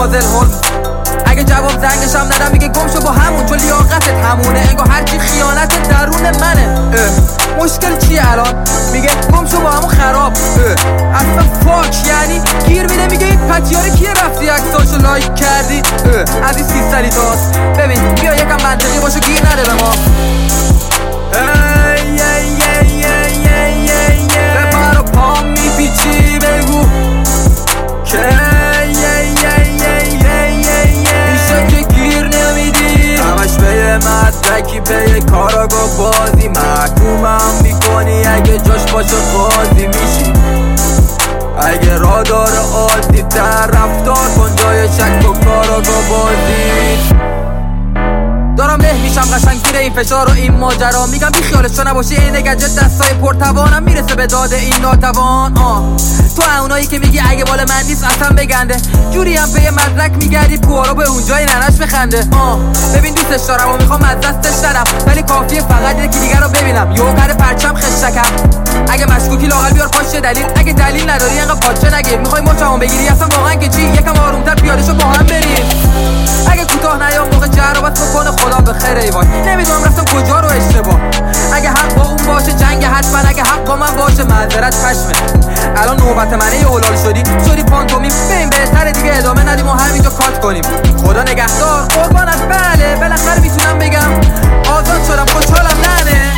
مادمازل هولمز. اگه جواب زنگش هم ندم میگه گم شو با همون، چون لیاقتت همونه، انگار هرچی خیانت درون منه. مشکل چیه الان؟ میگه گم شو با همون خراب. اصلا فاک یعنی گیر میده میگه این پتیاره کیه رفتی عکساشو لایک کردی. از این سیستری تاست. ببین بیا یکم منطقی باشو گیر نده به ما. به پر و پام میپیچی بگو که میشه که گیر نمیدی، همش به یه مدرکی به یه کاراگاه بازی محکومم میکنی، اگه جاش باشه قاضی میشی. اگه رادار عادی تر رفتار کن جای شک و کاراگاه بازی. دارم له میشم قشنگ گیره این فشار و این ماجرا، میگم بی خیالش تو نباشی این گجت دستای پرتوانم میرسه به داده این ناتوان. تو اونایی که میگی اگه بال من نیست اصلا بگنده، جوری هم به یه مدرک میگردی پوارا به اونجای ننش بخنده. ببین دوستش دارم و میخوام از دستش ندم، ولی کافیه فقط یکی دیگر رو ببینم یو قد پرچم خشکم. اگه مشکوکی لااقل بیار پاش دلیل، اگه دلیل نداری انقدر پاچه نگیر. میخوای مچمو بگیری اصلا واقعا که چی؟ یکم آرومتر پیاده شو با هم بریم. اگه کوتاه نیام موقع جرابت بکنه خدا به خیر ایوان، نمیدونم رفتم کجا رو اشتباه. اگه حق با اون باشه جنگ حتما، اگه حق با من باشه معذرت پشمه. الان نوبت منه یه هلال شدی پانتومیم، بریم بهتره دیگه ادامه ندیم و همینجا کات کنیم. خدا نگهدار قربانت، بله بالاخره میتونم بگم آزاد شدم، خوشحالم ننه.